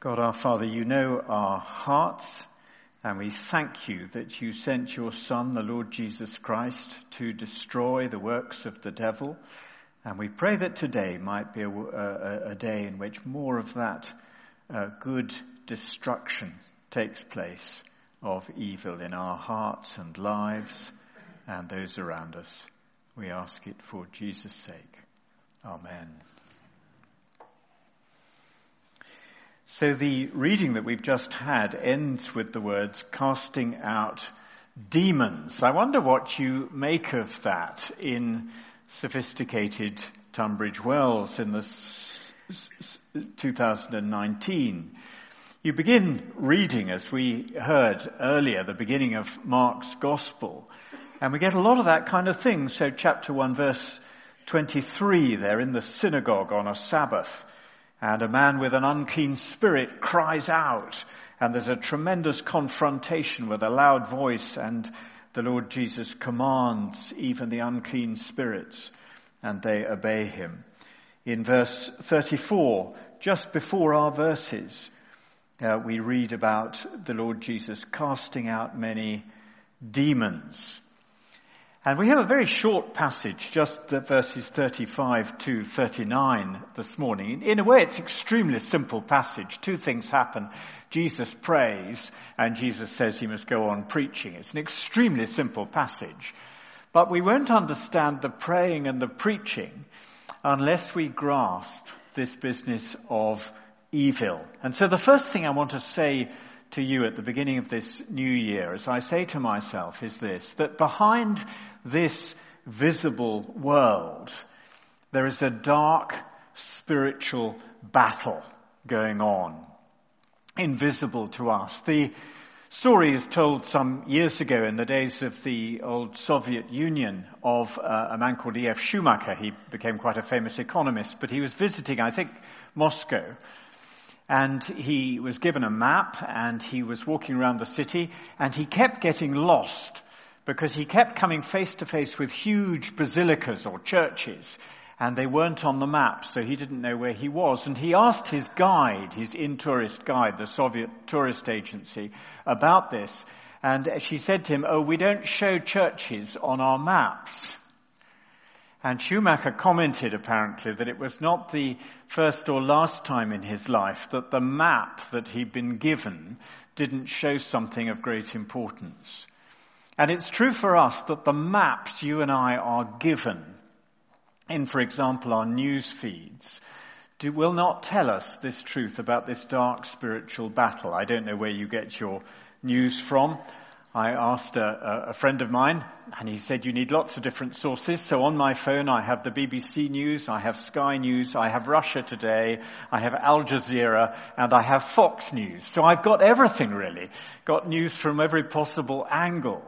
God our Father, you know our hearts, and we thank you that you sent your Son, the Lord Jesus Christ, to destroy the works of the devil. And we pray that today might be a day in which more of that good destruction takes place of evil in our hearts and lives and those around us. We ask it for Jesus' sake. Amen. So the reading that we've just had ends with the words, casting out demons. I wonder what you make of that in sophisticated Tunbridge Wells in the 2019. You begin reading, as we heard earlier, the beginning of Mark's Gospel, and we get a lot of that kind of thing. So chapter 1, verse 23, they're in the synagogue on a Sabbath, and a man with an unclean spirit cries out, and there's a tremendous confrontation with a loud voice, and the Lord Jesus commands even the unclean spirits, and they obey him. In verse 34, just before our verses, we read about the Lord Jesus casting out many demons. And we have a very short passage, just the verses 35 to 39 this morning. In a way, it's an extremely simple passage. Two things happen. Jesus prays, and Jesus says he must go on preaching. It's an extremely simple passage. But we won't understand the praying and the preaching unless we grasp this business of evil. And so the first thing I want to say to you at the beginning of this new year, as I say to myself, is this, that behind this visible world, there is a dark spiritual battle going on, invisible to us. The story is told some years ago in the days of the old Soviet Union of a man called E.F. Schumacher. He became quite a famous economist, but he was visiting, I think, Moscow. And he was given a map, and he was walking around the city, and he kept getting lost because he kept coming face to face with huge basilicas or churches, and they weren't on the map, so he didn't know where he was. And he asked his guide, his in-tourist guide, the Soviet tourist agency, about this. And she said to him, "Oh, we don't show churches on our maps." And Schumacher commented, apparently, that it was not the first or last time in his life that the map that he'd been given didn't show something of great importance. And it's true for us that the maps you and I are given in, for example, our news feeds, will not tell us this truth about this dark spiritual battle. I don't know where you get your news from. I asked a friend of mine, and he said, you need lots of different sources. So on my phone, I have the BBC News, I have Sky News, I have Russia Today, I have Al Jazeera, and I have Fox News. So I've got everything, really. Got news from every possible angle.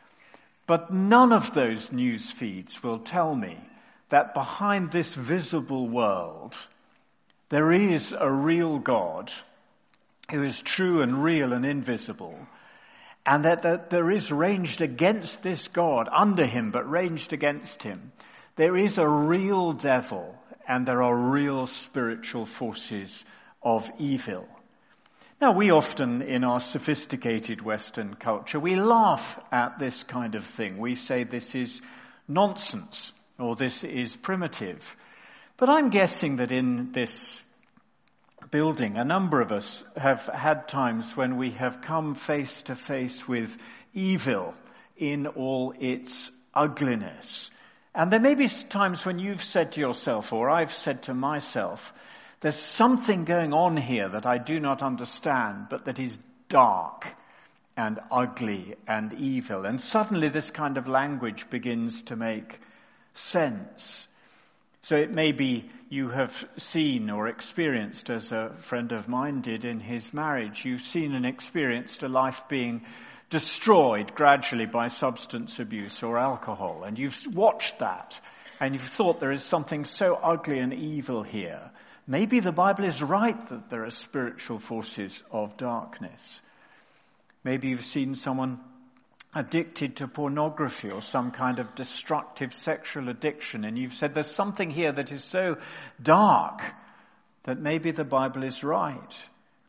But none of those news feeds will tell me that behind this visible world, there is a real God who is true and real and invisible, and that there is ranged against this God, under him, but ranged against him, there is a real devil, and there are real spiritual forces of evil. Now, we often, in our sophisticated Western culture, we laugh at this kind of thing. We say this is nonsense, or this is primitive. But I'm guessing that in this building, a number of us have had times when we have come face to face with evil in all its ugliness. And there may be times when you've said to yourself, or I've said to myself, there's something going on here that I do not understand, but that is dark and ugly and evil. And suddenly this kind of language begins to make sense. So it may be you have seen or experienced, as a friend of mine did in his marriage, you've seen and experienced a life being destroyed gradually by substance abuse or alcohol. And you've watched that, and you've thought there is something so ugly and evil here. Maybe the Bible is right that there are spiritual forces of darkness. Maybe you've seen someone addicted to pornography or some kind of destructive sexual addiction, and you've said there's something here that is so dark that maybe the Bible is right.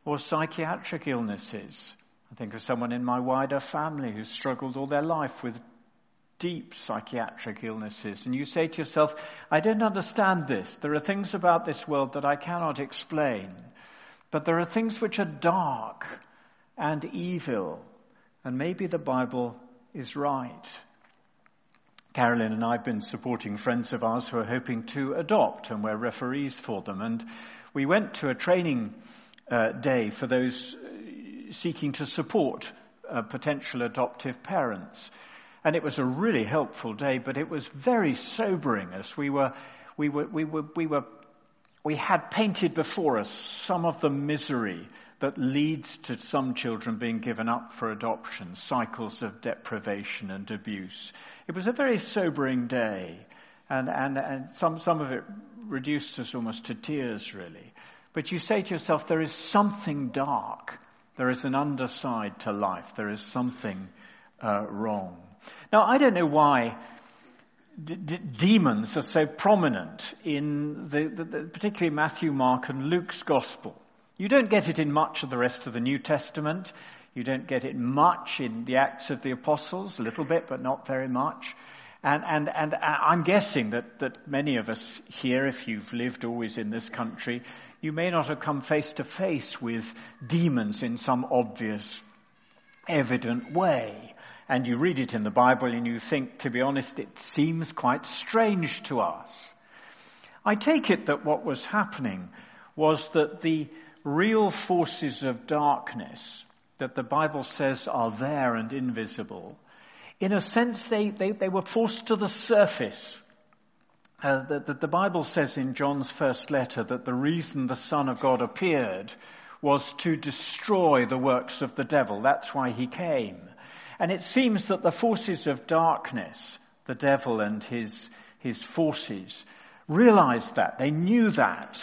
or psychiatric illnesses. I think of someone in my wider family who's struggled all their life with deep psychiatric illnesses. And you say to yourself, I don't understand this. There are things about this world that I cannot explain. But there are things which are dark and evil. And maybe the Bible is right. Carolyn and I have been supporting friends of ours who are hoping to adopt, and we're referees for them. And we went to a training day for those seeking to support potential adoptive parents. And it was a really helpful day, but it was very sobering as we had painted before us some of the misery that leads to some children being given up for adoption, cycles of deprivation and abuse. It was a very sobering day, and some of it reduced us almost to tears, really. But you say to yourself, there is something dark. There is an underside to life. There is something wrong. Now, I don't know why demons are so prominent in particularly Matthew, Mark, and Luke's gospel. You don't get it in much of the rest of the New Testament. You don't get it much in the Acts of the Apostles, a little bit, but not very much. And I'm guessing that many of us here, if you've lived always in this country, you may not have come face to face with demons in some obvious, evident way. And you read it in the Bible and you think, to be honest, it seems quite strange to us. I take it that what was happening was that the real forces of darkness that the Bible says are there and invisible, in a sense they were forced to the surface. The Bible says in John's first letter that the reason the Son of God appeared was to destroy the works of the devil. That's why he came. And it seems that the forces of darkness, the devil and his forces, realized that. They knew that.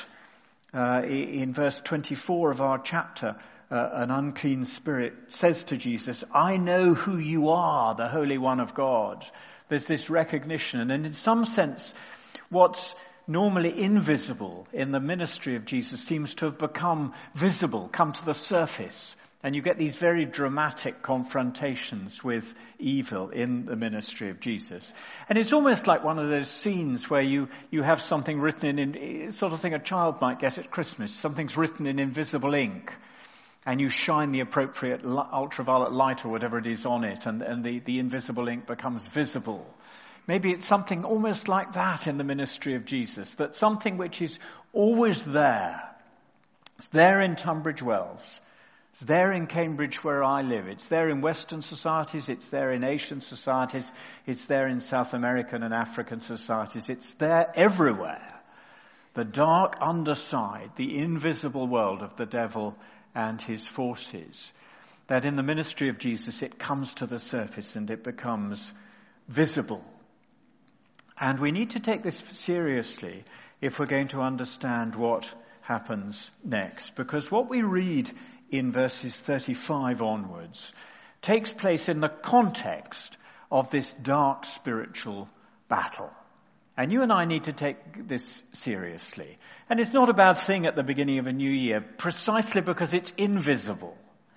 In verse 24 of our chapter, an unclean spirit says to Jesus, I know who you are, the Holy One of God. There's this recognition. And in some sense, what's normally invisible in the ministry of Jesus seems to have become visible, come to the surface. And you get these very dramatic confrontations with evil in the ministry of Jesus. And it's almost like one of those scenes where you have something written in sort of thing a child might get at Christmas. Something's written in invisible ink. And you shine the appropriate ultraviolet light or whatever it is on it. And the invisible ink becomes visible. Maybe it's something almost like that in the ministry of Jesus. That something which is always there. It's there in Tunbridge Wells. It's there in Cambridge where I live. It's there in Western societies. It's there in Asian societies. It's there in South American and African societies. It's there everywhere. The dark underside, the invisible world of the devil and his forces. That in the ministry of Jesus it comes to the surface and it becomes visible. And we need to take this seriously if we're going to understand what happens next. Because what we read in verses 35 onwards takes place in the context of this dark spiritual battle. And you and I need to take this seriously. And it's not a bad thing at the beginning of a new year, precisely because it's invisible.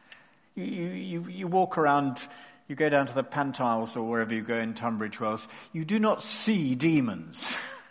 You walk around, you go down to the Pantiles or wherever you go in Tunbridge Wells, you do not see demons.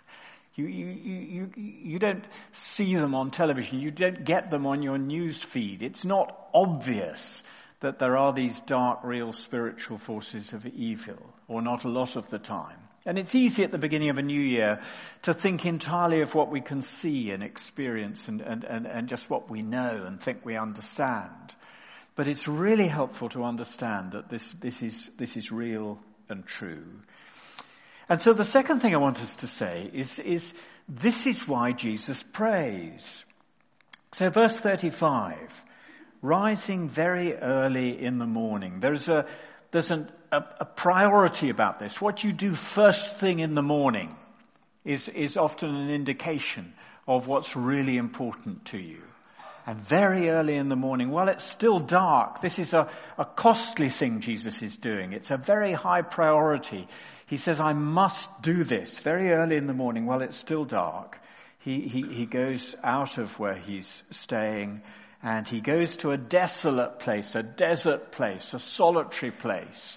You don't see them on television. You don't get them on your news feed. It's not obvious that there are these dark, real spiritual forces of evil, or not a lot of the time. And it's easy at the beginning of a new year to think entirely of what we can see and experience and just what we know and think we understand. But it's really helpful to understand that this is real and true. And so the second thing I want us to say is this is why Jesus prays. So verse 35, rising very early in the morning. There's a priority about this. What you do first thing in the morning is often an indication of what's really important to you. And very early in the morning, while it's still dark, this is a costly thing Jesus is doing. It's a very high priority. He says, I must do this very early in the morning while it's still dark. He goes out of where he's staying And he goes to a desolate place, a desert place, a solitary place.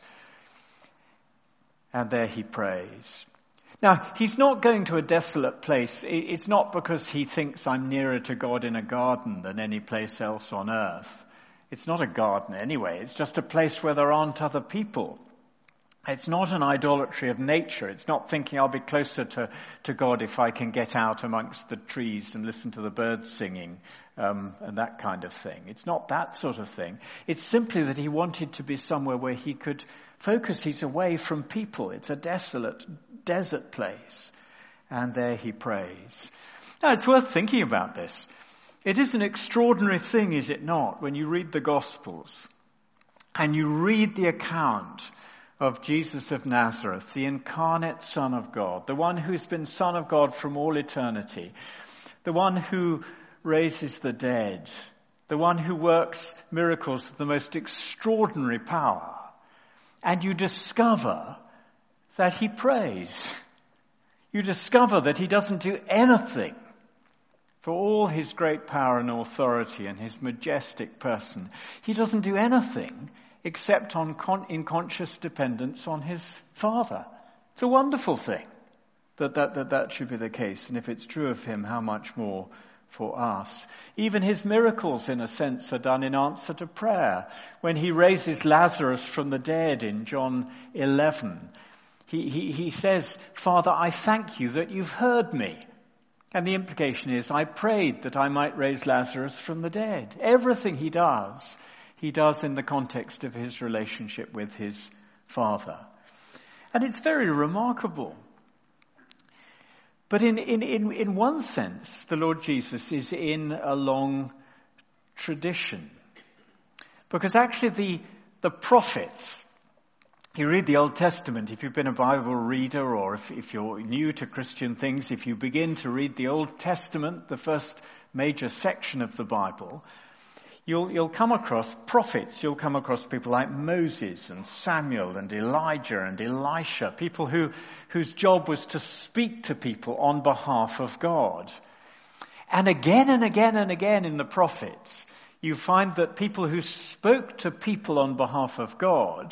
And there he prays. Now, he's not going to a desolate place. It's not because he thinks I'm nearer to God in a garden than any place else on earth. It's not a garden anyway. It's just a place where there aren't other people. It's not an idolatry of nature. It's not thinking I'll be closer to God if I can get out amongst the trees and listen to the birds singing and that kind of thing. It's not that sort of thing. It's simply that he wanted to be somewhere where he could focus. He's away from people. It's a desolate desert place. And there he prays. Now, it's worth thinking about this. It is an extraordinary thing, is it not, when you read the Gospels and you read the account of Jesus of Nazareth, the incarnate Son of God, the one who's been Son of God from all eternity, the one who raises the dead, the one who works miracles of the most extraordinary power. And you discover that he prays. You discover that he doesn't do anything. For all his great power and authority and his majestic person, he doesn't do anything except in conscious dependence on his Father. It's a wonderful thing that should be the case. And if it's true of him, how much more for us? Even his miracles, in a sense, are done in answer to prayer. When he raises Lazarus from the dead in John 11, he says, Father, I thank you that you've heard me. And the implication is, I prayed that I might raise Lazarus from the dead. Everything he does in the context of his relationship with his Father. And it's very remarkable. But in one sense, the Lord Jesus is in a long tradition. Because actually the prophets, you read the Old Testament, if you've been a Bible reader or if you're new to Christian things, if you begin to read the Old Testament, the first major section of the Bible, you'll come across prophets. You'll come across people like Moses and Samuel and Elijah and Elisha, people whose job was to speak to people on behalf of God. And again and again and again in the prophets, you find that people who spoke to people on behalf of God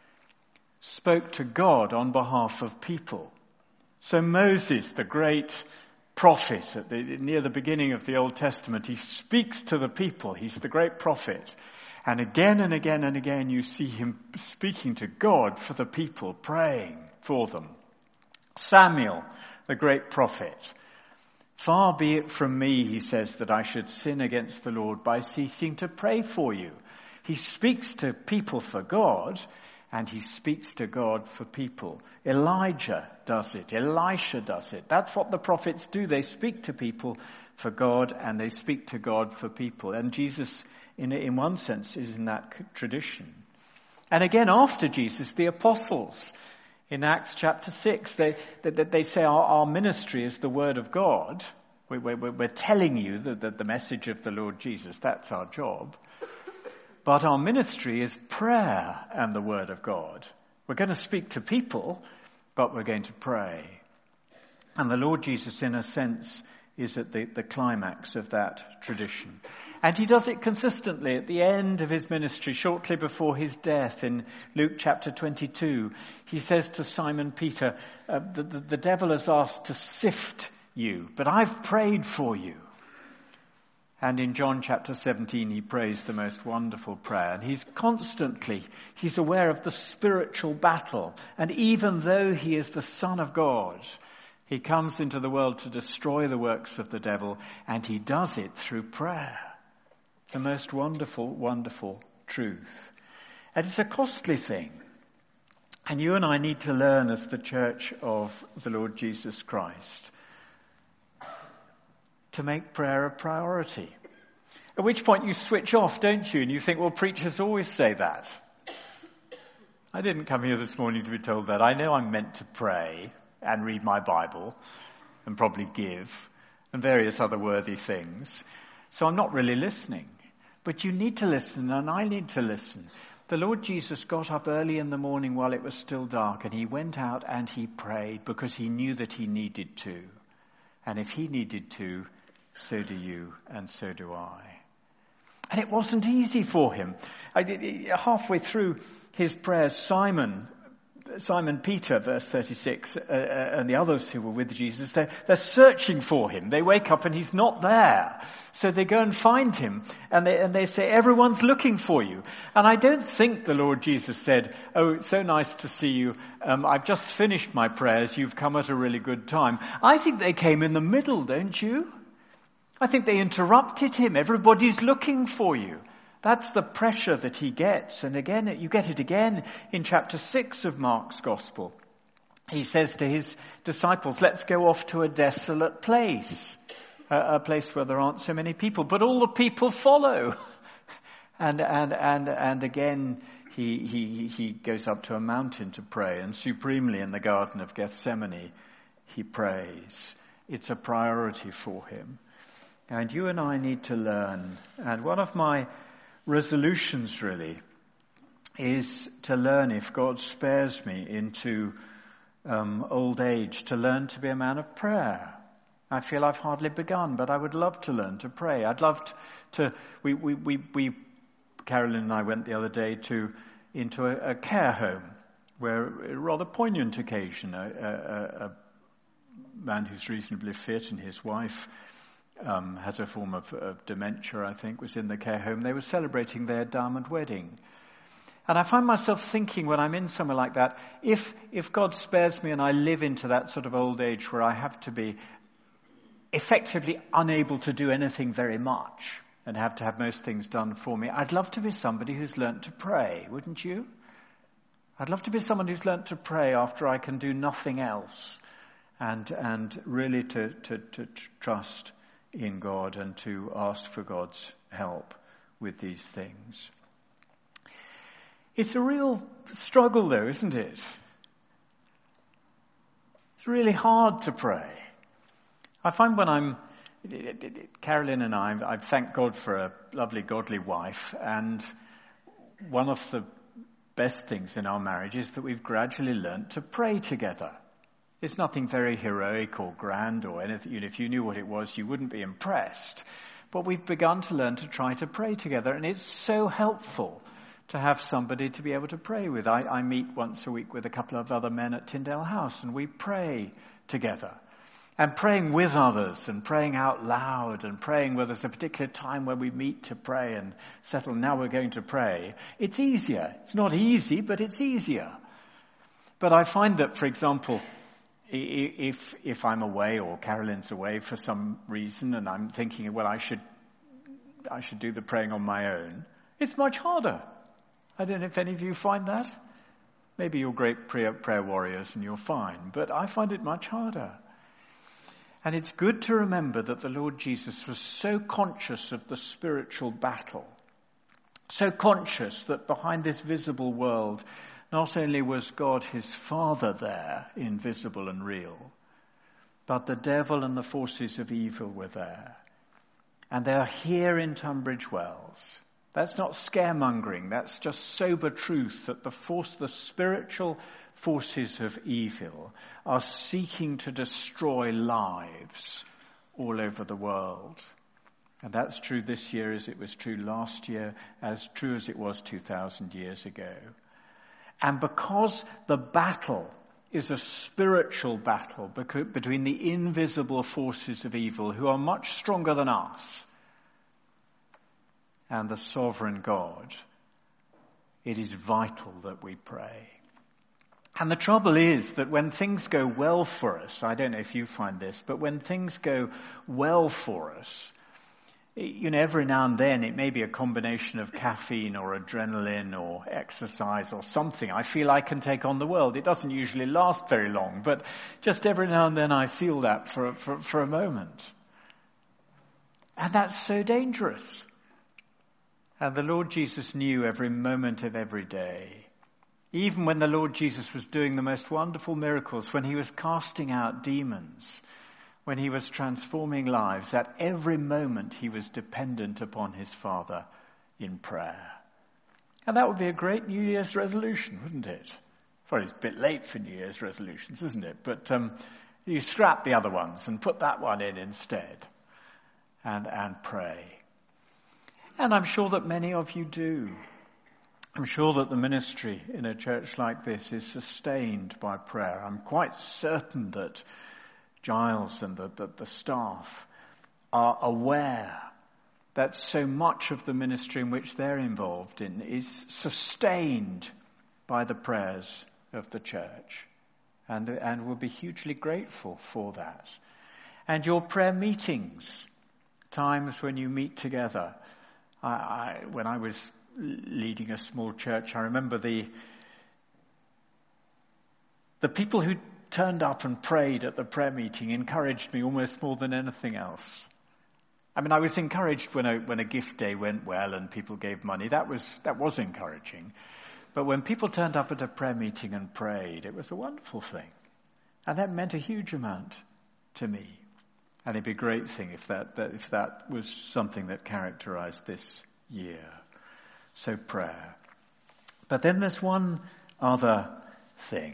spoke to God on behalf of people. So Moses, the great prophet, near the beginning of the Old Testament, he speaks to the people. He's the great prophet. And again and again and again you see him speaking to God for the people, praying for them. Samuel, the great prophet. Far be it from me, he says, that I should sin against the Lord by ceasing to pray for you. He speaks to people for God, and he speaks to God for people. Elijah does it. Elisha does it. That's what the prophets do. They speak to people for God, and they speak to God for people. And Jesus, in one sense, is in that tradition. And again, after Jesus, the apostles, in Acts chapter 6, they say our ministry is the word of God. We're telling you the message of the Lord Jesus. That's our job. But our ministry is prayer and the word of God. We're going to speak to people, but we're going to pray. And the Lord Jesus, in a sense, is at the climax of that tradition. And he does it consistently at the end of his ministry, shortly before his death in Luke chapter 22. He says to Simon Peter, the devil has asked to sift you, but I've prayed for you. And in John chapter 17, he prays the most wonderful prayer. And he's aware of the spiritual battle. And even though he is the Son of God, he comes into the world to destroy the works of the devil, and he does it through prayer. It's a most wonderful, wonderful truth. And it's a costly thing. And you and I need to learn as the church of the Lord Jesus Christ to make prayer a priority. At which point you switch off, don't you? And you think, well, preachers always say that. I didn't come here this morning to be told that. I know I'm meant to pray and read my Bible and probably give and various other worthy things. So I'm not really listening. But you need to listen, and I need to listen. The Lord Jesus got up early in the morning while it was still dark, and he went out and he prayed because he knew that he needed to. And if he needed to, so do you, and so do I. And it wasn't easy for him. Halfway through his prayers, Simon Peter, verse 36, and the others who were with Jesus, they're searching for him. They wake up and he's not there. So they go and find him, and they say, everyone's looking for you. And I don't think the Lord Jesus said, oh, it's so nice to see you. I've just finished my prayers. You've come at a really good time. I think they came in the middle, don't you? I think they interrupted him. Everybody's looking for you. That's the pressure that he gets. And again, you get it again in chapter 6 of Mark's Gospel. He says to his disciples, let's go off to a desolate place, a place where there aren't so many people. But all the people follow. And again, he goes up to a mountain to pray. And supremely in the Garden of Gethsemane, he prays. It's a priority for him. And you and I need to learn. And one of my resolutions really is to learn, if God spares me into old age, to learn to be a man of prayer. I feel I've hardly begun, but I would love to learn to pray. I'd love to we Carolyn and I went the other day into a care home where a rather poignant occasion, a man who's reasonably fit and his wife has a form of dementia, I think, was in the care home. They were celebrating their diamond wedding. And I find myself thinking when I'm in somewhere like that, if God spares me and I live into that sort of old age where I have to be effectively unable to do anything very much and have to have most things done for me, I'd love to be somebody who's learnt to pray, wouldn't you? I'd love to be someone who's learnt to pray after I can do nothing else, and really to trust in God and to ask for God's help with these things. It's a real struggle though, isn't it? It's really hard to pray. I find when Carolyn and I've thanked God for a lovely godly wife, and one of the best things in our marriage is that we've gradually learnt to pray together. It's nothing very heroic or grand or anything. If you knew what it was, you wouldn't be impressed. But we've begun to learn to try to pray together, and it's so helpful to have somebody to be able to pray with. I meet once a week with a couple of other men at Tyndale House, and we pray together. And praying with others, and praying out loud, and praying where there's a particular time where we meet to pray and settle, now we're going to pray. It's easier. It's not easy, but it's easier. But I find that, for example, if I'm away or Carolyn's away for some reason and I'm thinking, well, I should do the praying on my own, it's much harder. I don't know if any of you find that. Maybe you're great prayer warriors and you're fine, but I find it much harder. And it's good to remember that the Lord Jesus was so conscious of the spiritual battle, so conscious that behind this visible world, not only was God his Father there, invisible and real, but the devil and the forces of evil were there. And they are here in Tunbridge Wells. That's not scaremongering, that's just sober truth that the spiritual forces of evil are seeking to destroy lives all over the world. And that's true this year as it was true last year, as true as it was 2,000 years ago. And because the battle is a spiritual battle between the invisible forces of evil, who are much stronger than us, and the sovereign God, it is vital that we pray. And the trouble is that when things go well for us, I don't know if you find this, but when things go well for us, every now and then it may be a combination of caffeine or adrenaline or exercise or something. I feel I can take on the world. It doesn't usually last very long, but just every now and then I feel that for a moment. And that's so dangerous. And the Lord Jesus knew every moment of every day. Even when the Lord Jesus was doing the most wonderful miracles, when he was casting out demons, when he was transforming lives, at every moment he was dependent upon his Father in prayer. And that would be a great New Year's resolution, wouldn't it? Well, it's a bit late for New Year's resolutions, isn't it? But you scrap the other ones and put that one in instead and pray. And I'm sure that many of you do. I'm sure that the ministry in a church like this is sustained by prayer. I'm quite certain that Giles and the staff are aware that so much of the ministry in which they're involved in is sustained by the prayers of the church. And will be hugely grateful for that. And your prayer meetings, times when you meet together. When I was leading a small church, I remember the people who turned up and prayed at the prayer meeting encouraged me almost more than anything else. I mean, I was encouraged when a gift day went well and people gave money. That was encouraging. But when people turned up at a prayer meeting and prayed, it was a wonderful thing. And that meant a huge amount to me. And it'd be a great thing if that was something that characterized this year. So prayer. But then there's one other thing.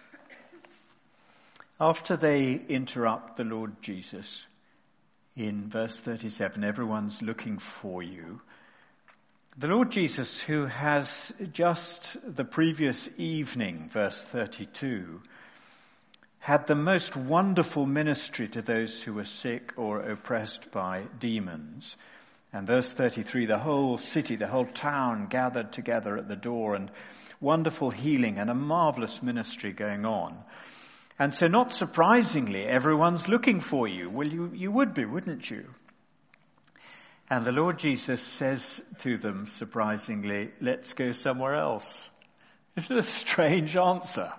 After they interrupt the Lord Jesus in verse 37, everyone's looking for you. The Lord Jesus, who has just the previous evening, verse 32, had the most wonderful ministry to those who were sick or oppressed by demons. And verse 33, the whole city, the whole town gathered together at the door, and wonderful healing and a marvelous ministry going on. And so not surprisingly, everyone's looking for you. Well, you would be, wouldn't you? And the Lord Jesus says to them, surprisingly, let's go somewhere else. Isn't it a strange answer?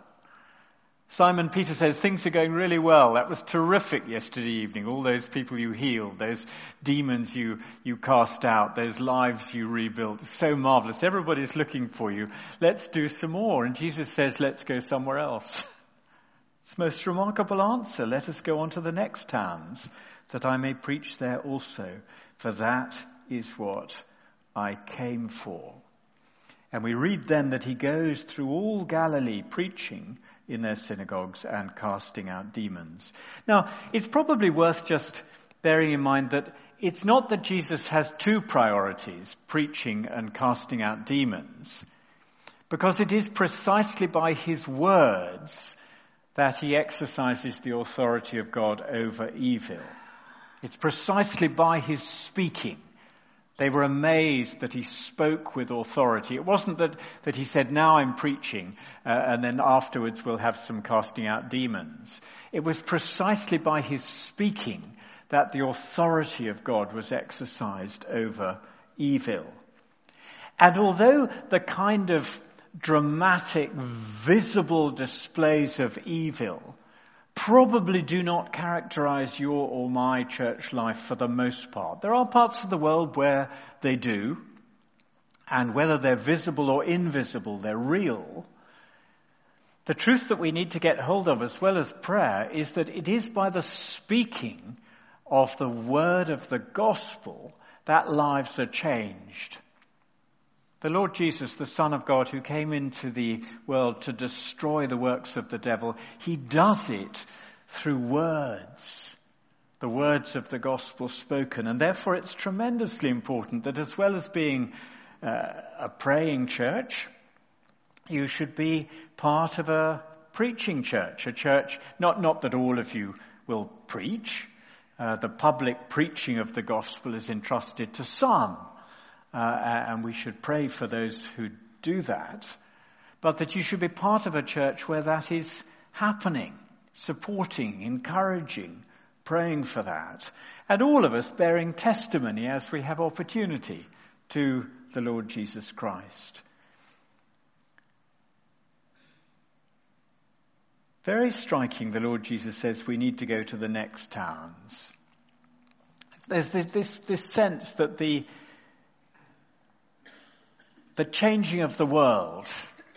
Simon Peter says, things are going really well. That was terrific yesterday evening. All those people you healed, those demons you cast out, those lives you rebuilt. So marvelous. Everybody's looking for you. Let's do some more. And Jesus says, let's go somewhere else. It's the most remarkable answer. Let us go on to the next towns, that I may preach there also. For that is what I came for. And we read then that he goes through all Galilee preaching in their synagogues and casting out demons. Now, it's probably worth just bearing in mind that it's not that Jesus has two priorities, preaching and casting out demons, because it is precisely by his words that he exercises the authority of God over evil. It's precisely by his speaking. They were amazed that he spoke with authority. It wasn't that he said, now I'm preaching, and then afterwards we'll have some casting out demons. It was precisely by his speaking that the authority of God was exercised over evil. And although the kind of dramatic, visible displays of evil probably do not characterize your or my church life for the most part. There are parts of the world where they do, and whether they're visible or invisible, they're real. The truth that we need to get hold of, as well as prayer, is that it is by the speaking of the word of the gospel that lives are changed. The Lord Jesus, the Son of God, who came into the world to destroy the works of the devil, he does it through words, the words of the gospel spoken. And therefore it's tremendously important that as well as being a praying church, you should be part of a preaching church, a church, not that all of you will preach. The public preaching of the gospel is entrusted to some. And we should pray for those who do that, but that you should be part of a church where that is happening, supporting, encouraging, praying for that, and all of us bearing testimony as we have opportunity to the Lord Jesus Christ. Very striking, the Lord Jesus says we need to go to the next towns. There's this sense that the changing of the world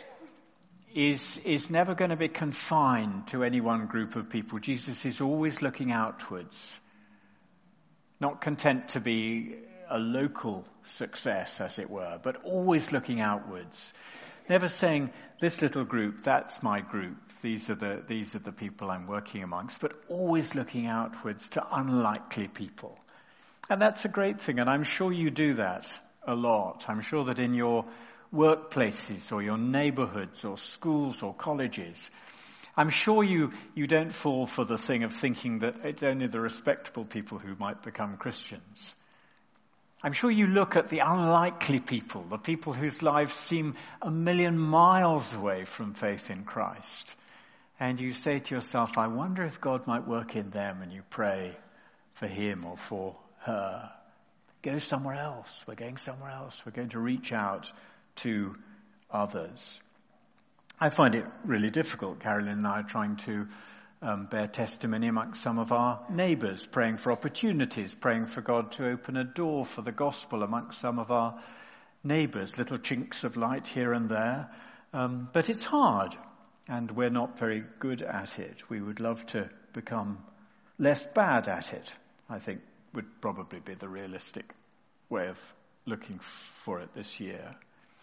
is never going to be confined to any one group of people. Jesus is always looking outwards, not content to be a local success, as it were, but always looking outwards. Never saying, this little group, that's my group, these are the people I'm working amongst, but always looking outwards to unlikely people And that's a great thing, and I'm sure you do that a lot. I'm sure that in your workplaces or your neighborhoods or schools or colleges, I'm sure you don't fall for the thing of thinking that it's only the respectable people who might become Christians. I'm sure you look at the unlikely people, the people whose lives seem a million miles away from faith in Christ. And you say to yourself, I wonder if God might work in them, and you pray for him or for her. Go somewhere else. We're going somewhere else. We're going to reach out to others. I find it really difficult. Carolyn and I are trying to bear testimony amongst some of our neighbours, praying for opportunities, praying for God to open a door for the gospel amongst some of our neighbours, little chinks of light here and there. But it's hard, and we're not very good at it. We would love to become less bad at it, I think would probably be the realistic way of looking for it this year.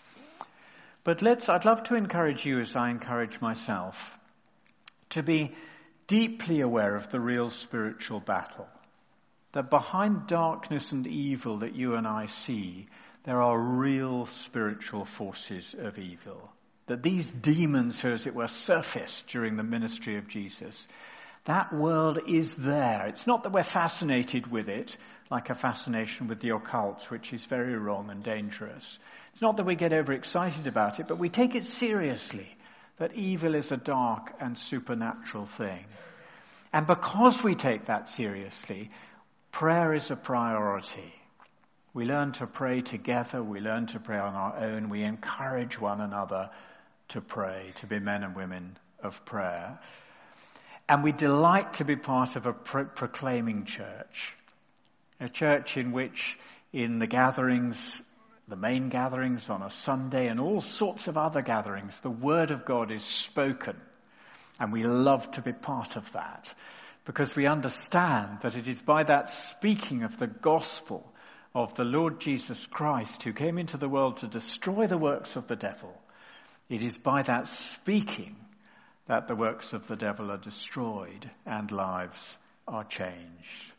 But I'd love to encourage you, as I encourage myself, to be deeply aware of the real spiritual battle. That behind darkness and evil that you and I see, there are real spiritual forces of evil. That these demons who, as it were, surfaced during the ministry of Jesus, that world is there. It's not that we're fascinated with it, like a fascination with the occult, which is very wrong and dangerous. It's not that we get overexcited about it, but we take it seriously, that evil is a dark and supernatural thing. And because we take that seriously, prayer is a priority. We learn to pray together. We learn to pray on our own. We encourage one another to pray, to be men and women of prayer. And we delight to be part of a proclaiming church. A church in which, in the gatherings, the main gatherings on a Sunday and all sorts of other gatherings, the word of God is spoken. And we love to be part of that, because we understand that it is by that speaking of the gospel of the Lord Jesus Christ, who came into the world to destroy the works of the devil, it is by that speaking that the works of the devil are destroyed and lives are changed.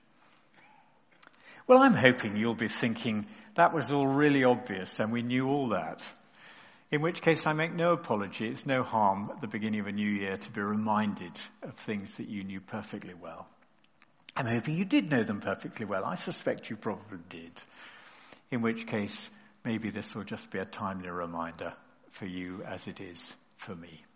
Well, I'm hoping you'll be thinking that was all really obvious and we knew all that. In which case I make no apology. It's no harm at the beginning of a new year to be reminded of things that you knew perfectly well. I'm hoping you did know them perfectly well. I suspect you probably did. In which case, maybe this will just be a timely reminder for you as it is for me.